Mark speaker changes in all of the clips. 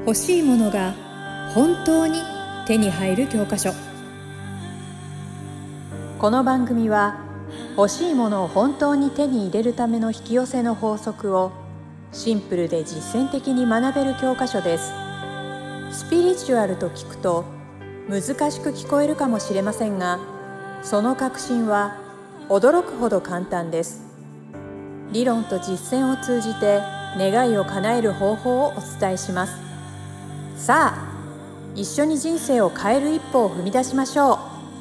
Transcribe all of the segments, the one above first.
Speaker 1: 欲しいものが本当に手に入る教科書。この番組は欲しいものを本当に手に入れるための引き寄せの法則をシンプルで実践的に学べる教科書です。スピリチュアルと聞くと難しく聞こえるかもしれませんが、その核心は驚くほど簡単です。理論と実践を通じて願いを叶える方法をお伝えします。さあ、一緒に人生を変える一歩を踏み出しましょう。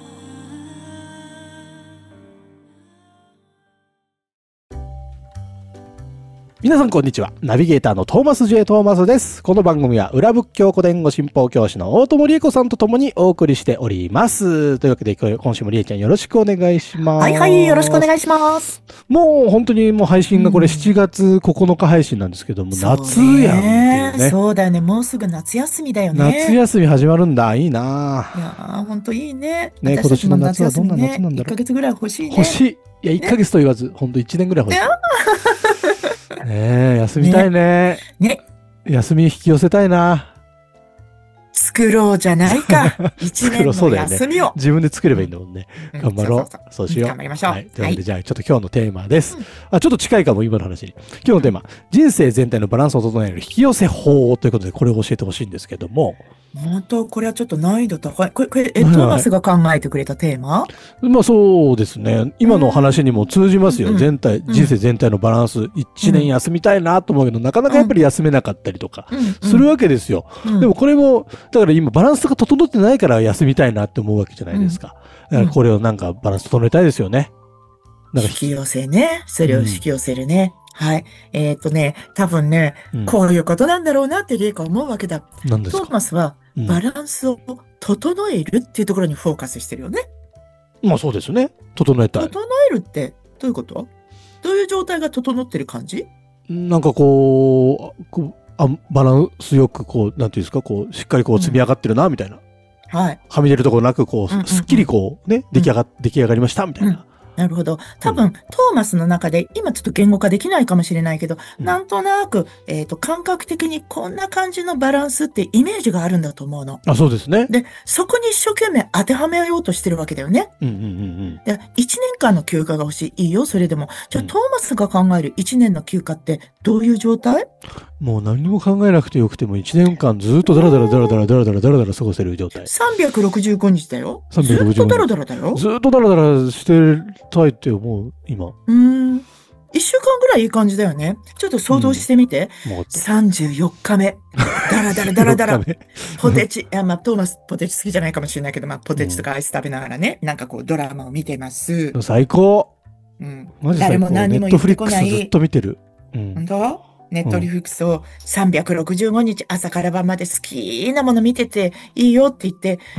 Speaker 2: 皆さんこんにちは。ナビゲーターのトーマス J. トーマスです。この番組は裏仏教古典語信奉教師の大友理恵子さんと共にお送りしております。というわけで今週も理恵ちゃんよろしくお願いします。
Speaker 3: はいはい、よろしくお願いします。
Speaker 2: もう本当にもう配信がこれ7月9日配信なんですけども、夏やんっていうね。
Speaker 3: そうだよね。もうすぐ夏休みだよね。
Speaker 2: 夏休み始まるんだ。いいな。
Speaker 3: いやー、ほんといいね。
Speaker 2: ね、今年の夏はどんな夏なんだろう。
Speaker 3: 1ヶ月ぐらい欲しいね。
Speaker 2: 欲しい。いや、1ヶ月と言わず、ほんと1年ぐらい欲しい。ねえ、休みたいね。
Speaker 3: ね。
Speaker 2: 休み引き寄せたいな。
Speaker 3: 作ろうじゃないか。1年の休みを。
Speaker 2: 自分で作ればいいんだもんね。頑張ろう。そうしよう。
Speaker 3: 頑張りましょう。
Speaker 2: はい。というわけで、じゃあちょっと今日のテーマです。ちょっと近いかも、今の話に。今日のテーマ、人生全体のバランスを整える引き寄せ法ということで、これを教えてほしいんですけども。
Speaker 3: 本当、これはちょっと難易度高い。これ、トーマスが考えてくれたテーマ？
Speaker 2: まあそうですね。今の話にも通じますよ。人生全体のバランス。1年休みたいなと思うけど、なかなかやっぱり休めなかったりとか、するわけですよ。でもこれも、だから今バランスが整ってないから休みたいなって思うわけじゃないですか。だからこれをなんかバランス整えたいですよね。
Speaker 3: 引き寄せね。それを引き寄せるね。はい。多分ね、こういうことなんだろうなってリエカは思うわけだ。
Speaker 2: 何ですか？
Speaker 3: トーマスはバランスを整えるっていうところにフォーカスしてるよね。
Speaker 2: まあそうですね。整えたい。
Speaker 3: 整えるってどういうこと？どういう状態が整ってる感じ？
Speaker 2: なんかバランスよくなんていうんですか、しっかり積み上がってるな、みたいな。
Speaker 3: はい。
Speaker 2: はみ出るところなく、すっきりね、出来上がりました、みたいな。
Speaker 3: なるほど。多分、トーマスの中で、今ちょっと言語化できないかもしれないけど、なんとなく、感覚的にこんな感じのバランスってイメージがあるんだと思うの。
Speaker 2: あ、そうですね。
Speaker 3: で、そこに一生懸命当てはめようとしてるわけだよね。で、1年間の休暇が欲しい。いいよ、それでも。じゃあ、トーマスが考える1年の休暇ってどういう状態？
Speaker 2: もう何も考えなくてよくても1年間ずっとダラダラ過ごせる状態。
Speaker 3: 365日だよ。ずっとダラダラだよ。
Speaker 2: ずっとダラダラしてたいって思う、今。
Speaker 3: 1週間ぐらいいい感じだよね。ちょっと想像してみて。34日目。ダラダラ。ポテチ。トーマスポテチ好きじゃないかもしれないけど、ポテチとかアイス食べながらね、なんかドラマを見てます。
Speaker 2: 最高。
Speaker 3: マジ最高。誰も何も言ってこない。
Speaker 2: ネットフリックスずっと見てる。
Speaker 3: 本当？ネットリフリックスを365日朝から晩まで好きなもの見てていいよって言って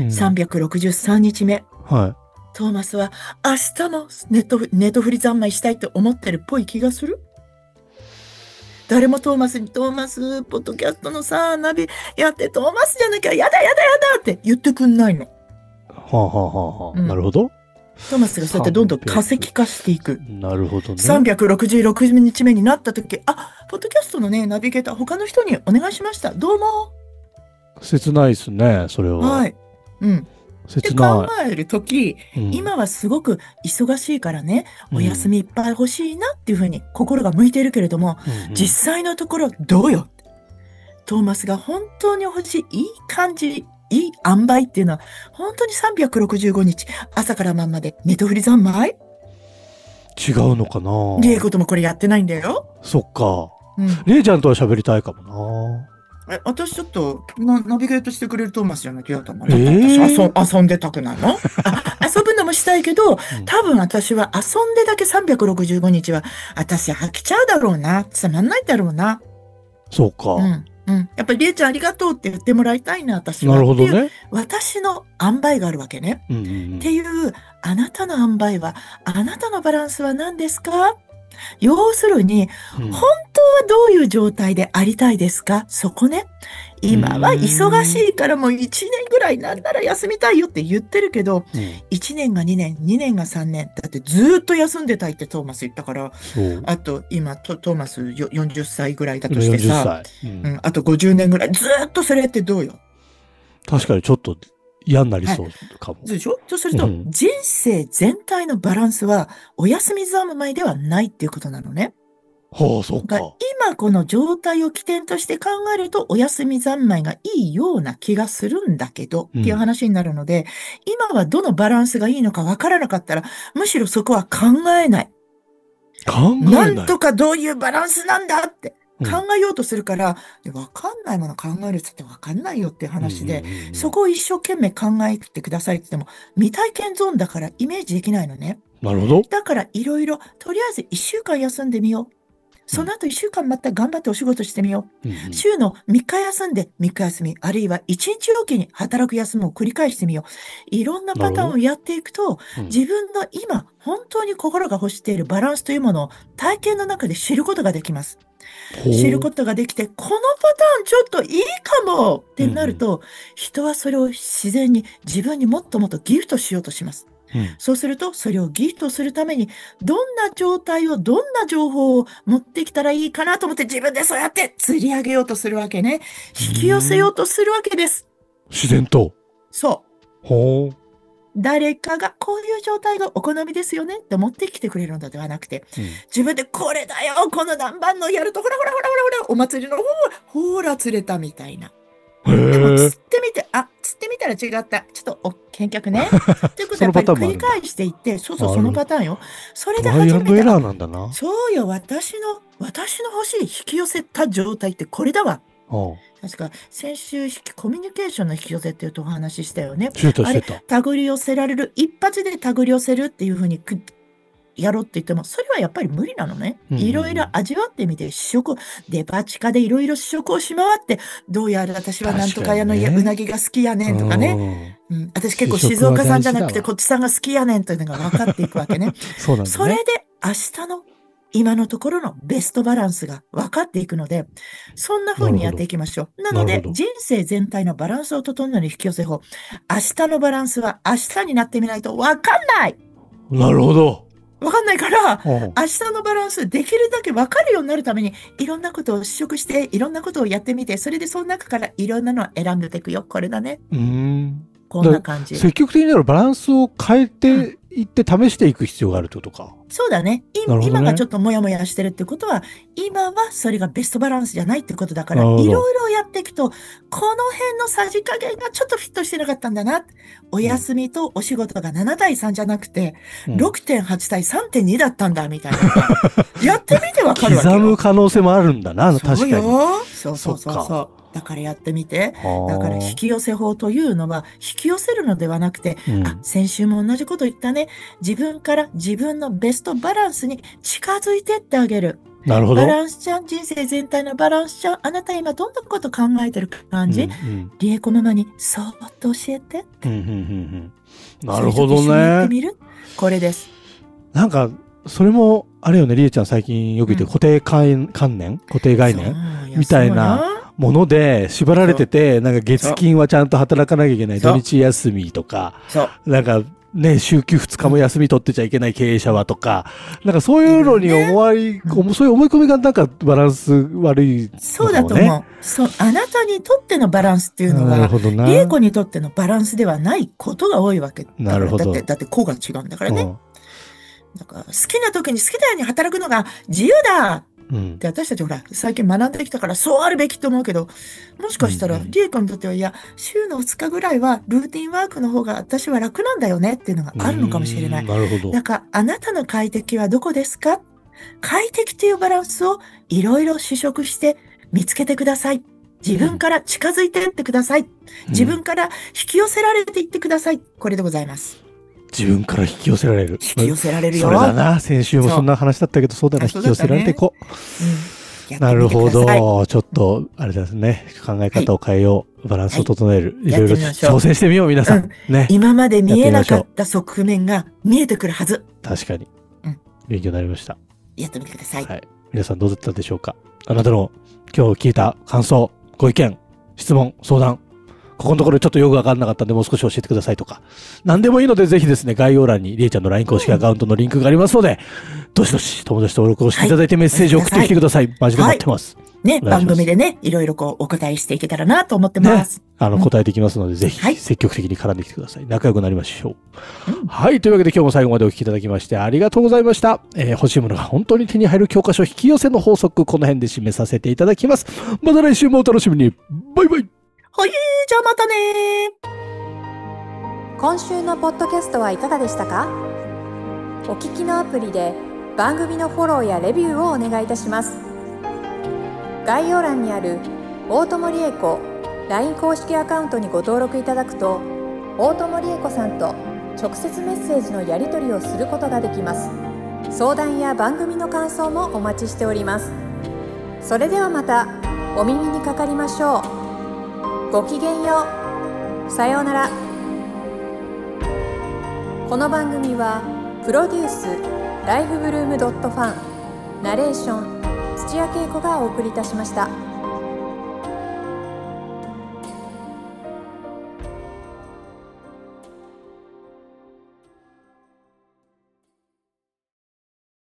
Speaker 3: 、363日目。
Speaker 2: はい。
Speaker 3: トーマスは明日もネットフリ三昧したいと思ってるっぽい気がする。誰もトーマスにポッドキャストのさ、ナビやってトーマスじゃなきゃやだって言ってくんないの。
Speaker 2: なるほど。
Speaker 3: トーマスがそうやってどんどん化石化していく。
Speaker 2: なるほどね。
Speaker 3: 366日目になった時、ポッドキャストのね、ナビゲーター他の人にお願いしました。どうも。
Speaker 2: 切ないですね、それは。
Speaker 3: はい。
Speaker 2: 切ない。
Speaker 3: 考えるとき、今はすごく忙しいからね、お休みいっぱい欲しいなっていうふうに心が向いているけれども、実際のところどうよ。トーマスが本当に欲しい、いい感じ、いい塩梅っていうのは、本当に365日、朝から晩までネットフリ三昧？
Speaker 2: 違うのかな？
Speaker 3: リエコともこれやってないんだよ。
Speaker 2: そっか。リエちゃんとは喋りたいかもな。
Speaker 3: 私ちょっとナビゲートしてくれるトーマスじゃなきゃやだな。私遊んでたくないの？遊ぶのもしたいけど、多分私は遊んでだけ365日は、私飽きちゃうだろうな。つまんないだろうな。
Speaker 2: そうか。
Speaker 3: やっぱりりえちゃんありがとうって言ってもらいたいな、私は。
Speaker 2: なるほどね。
Speaker 3: 私の塩梅があるわけね。っていう、あなたの塩梅は、あなたのバランスは何ですかっ要するに、
Speaker 2: うん
Speaker 3: 本当はどういう状態でありたいですか？そこね。今は忙しいからもう1年ぐらいなんなら休みたいよって言ってるけど、
Speaker 2: うん
Speaker 3: 1年が2年、2年が3年。だってずーっと休んでたいってトーマス言ったから、
Speaker 2: そう
Speaker 3: あと今トーマス40歳ぐらいだと
Speaker 2: 今40
Speaker 3: してさ、
Speaker 2: 歳、
Speaker 3: あと50年ぐらいずーっとそれってどうよ。
Speaker 2: 確かにちょっと嫌になりそうかも。
Speaker 3: そうでしょ？そうすると、
Speaker 2: うん
Speaker 3: 人生全体のバランスはお休み三昧ではないっていうことなのね。
Speaker 2: はあ、そっか。
Speaker 3: だから今この状態を起点として考えるとお休み三昧がいいような気がするんだけど、っていう話になるので、今はどのバランスがいいのかわからなかったら、むしろそこは考えない。
Speaker 2: 考え
Speaker 3: な
Speaker 2: ない。
Speaker 3: んとかどういうバランスなんだって
Speaker 2: うん
Speaker 3: 考えようとするから、わかんないもの考えるって言ってわかんないよっていう話で、
Speaker 2: うん
Speaker 3: そこを一生懸命考えてくださいって言っても、未体験ゾーンだからイメージできないのね。
Speaker 2: なるほど。
Speaker 3: だからいろいろ、とりあえず1週間休んでみよう。その後1週間また頑張ってお仕事してみよう。
Speaker 2: うんうん
Speaker 3: 週の3日休んで3日休み、あるいは1日おきに働く休みを繰り返してみよう。いろんなパターンをやっていくと、
Speaker 2: うん
Speaker 3: 自分の今、本当に心が欲しているバランスというものを体験の中で知ることができます。知ることができて、このパターンちょっといいかもってなると、人はそれを自然に自分にもっともっとギフトしようとします。
Speaker 2: うん
Speaker 3: そうすると、それをギフトするために、どんな状態を、どんな情報を持ってきたらいいかなと思って自分でそうやって釣り上げようとするわけね。引き寄せようとするわけです。
Speaker 2: 自然と。
Speaker 3: そう。
Speaker 2: ほう。
Speaker 3: 誰かがこういう状態がお好みですよねって持ってきてくれるのではなくて、自分でこれだよ、この何番のやると、ほらほらほらほらほら、お祭りのほら釣れたみたいな。
Speaker 2: へ
Speaker 3: でも
Speaker 2: え。
Speaker 3: 釣ってみて、釣ってみたら違った。ちょっと、見客ね。ということ
Speaker 2: その
Speaker 3: はやっぱり
Speaker 2: パターンもあるんだ
Speaker 3: 繰り返していって、そうそう、
Speaker 2: ある
Speaker 3: そのパターンよ。それで
Speaker 2: トライ
Speaker 3: 初めて、
Speaker 2: アンドエラーなんだな。
Speaker 3: そうよ、私の欲しい引き寄せた状態ってこれだわ。
Speaker 2: は
Speaker 3: 確か、先週、コミュニケーションの引き寄せっていうとお話ししたよね。
Speaker 2: あ、してた
Speaker 3: あれ、
Speaker 2: してた。
Speaker 3: 手繰り寄せられる、一発で手繰り寄せるっていうふうにやろうって言っても、それはやっぱり無理なのね。
Speaker 2: うんうんうん
Speaker 3: いろいろ味わってみて、デパ地下でいろいろ試食をし回って、どうやら私はなんとか屋の
Speaker 2: 確かにね
Speaker 3: うなぎが好きやねんとかね。私結構
Speaker 2: 試食
Speaker 3: 静岡産じゃなくて
Speaker 2: は大事だわ
Speaker 3: こっち産が好きやねんというのが分かっていくわけね。
Speaker 2: うん。そうなんだね。
Speaker 3: それで明日の今のところのベストバランスが分かっていくので、そんな風にやっていきましょう。なので
Speaker 2: なるほど、
Speaker 3: 人生全体のバランスを整える引き寄せ法。明日のバランスは明日になってみないと分かんない
Speaker 2: なるほど。
Speaker 3: 分かんないから、
Speaker 2: うん
Speaker 3: 明日のバランスできるだけ分かるようになるために、いろんなことを試食して、いろんなことをやってみて、それでその中からいろんなのを選んでいくよ。これだね。こんな感じ。
Speaker 2: 積極的にバランスを変えていって試していく必要があるってことか。
Speaker 3: そうだね。
Speaker 2: なるほどね
Speaker 3: 今がちょっとモヤモヤしてるってことは、今はそれがベストバランスじゃないってことだから、
Speaker 2: なるほど
Speaker 3: いろいろやっていくと、この辺のさじ加減がちょっとフィットしてなかったんだな。お休みとお仕事が7対3じゃなくて、
Speaker 2: うん
Speaker 3: 6.8 対 3.2 だったんだ、みたいな。やってみてわかるわけよ。
Speaker 2: 刻む可能性もあるんだな、確かに。
Speaker 3: そうよ。そうそうそう
Speaker 2: そっ
Speaker 3: そう。だからやってみて。
Speaker 2: はあ
Speaker 3: だから引き寄せ法というのは、引き寄せるのではなくて、
Speaker 2: うん
Speaker 3: 先週も同じこと言ったね。自分から自分のベストバランスに近づいてってあげる。
Speaker 2: なるほど。
Speaker 3: バランスちゃん、人生全体のバランスちゃん、あなた今どんなこと考えてる感じ、
Speaker 2: うん
Speaker 3: リエコママにそーっと教えて。
Speaker 2: うんうんうんうんなるほど
Speaker 3: それと一緒にやって
Speaker 2: ね。
Speaker 3: みる？これです。
Speaker 2: なんか、それも、あれよね、りえちゃん最近よく言ってる固定観念固定概念
Speaker 3: そう
Speaker 2: みたいなもので縛られてて、なんか月金はちゃんと働かなきゃいけない、
Speaker 3: そう
Speaker 2: 土日休みとか、
Speaker 3: そう。
Speaker 2: なんかね、週休2日も休み取ってちゃいけない経営者はとか、なんかそういうのにそういう思い込みがなんかバランス悪いのかもね。
Speaker 3: そうだと思う。そう、あなたにとってのバランスっていうの
Speaker 2: なる
Speaker 3: は、
Speaker 2: ほどな。
Speaker 3: リエコにとってのバランスではないことが多いわけだから。
Speaker 2: なるほど
Speaker 3: だって個が違うんだからね。
Speaker 2: うん
Speaker 3: だから好きな時に好きなように働くのが自由だ
Speaker 2: うん
Speaker 3: で、私たちほら、最近学んできたから、そうあるべきと思うけど、もしかしたら、
Speaker 2: うんうん
Speaker 3: リエコにとっては、いや、週の2日ぐらいは、ルーティンワークの方が私は楽なんだよねっていうのがあるのかもしれない。
Speaker 2: なるほど。
Speaker 3: だから、あなたの快適はどこですか？快適というバランスをいろいろ試食して見つけてください。自分から近づいていってください。自分から引き寄せられていってください。これでございます。
Speaker 2: 自分から引き寄せられる。
Speaker 3: 引き寄せられるよ。
Speaker 2: それだな。先週もそんな話だったけど、そうだな。
Speaker 3: そう
Speaker 2: 引き寄せられていこう。なるほど。ちょっと、あれですね。考え方を変えよう。バランスを整える。いろいろ挑戦してみよう、皆さん。ね。
Speaker 3: 今まで見えなかった側面が見えてくるはず。
Speaker 2: 確かに。勉強になりました。
Speaker 3: やってみてください。
Speaker 2: はい。皆さんどうだったでしょうか。あなたの今日聞いた感想、ご意見、質問、相談、ここのところちょっとよくわかんなかったんでもう少し教えてくださいとか、何でもいいのでぜひですね、概要欄にりえちゃんの LINE 公式アカウントのリンクがありますので、どしどし友達登録をしていただいてメッセージを送ってきてください。マジで待ってます。
Speaker 3: ね、番組でね、いろいろお答えしていけたらなと思ってます。
Speaker 2: 答えていきますので、ぜひ積極的に絡んできてください。仲良くなりましょう。はい。というわけで今日も最後までお聞きいただきましてありがとうございました。欲しいものが本当に手に入る教科書引き寄せの法則、この辺で締めさせていただきます。また来週もお楽しみに。バイバイ。
Speaker 3: はい、じゃあまたね。
Speaker 1: 今週のポッドキャストはいかがでしたか？お聞きのアプリで番組のフォローやレビューをお願いいたします。概要欄にある大友理恵子 LINE 公式アカウントにご登録いただくと、大友理恵子さんと直接メッセージのやり取りをすることができます。相談や番組の感想もお待ちしております。それではまたお耳にかかりましょう。ごきげんよう。さようなら。この番組はプロデュースライフブルームドットファン、ナレーション土屋恵子がお送りいたしました。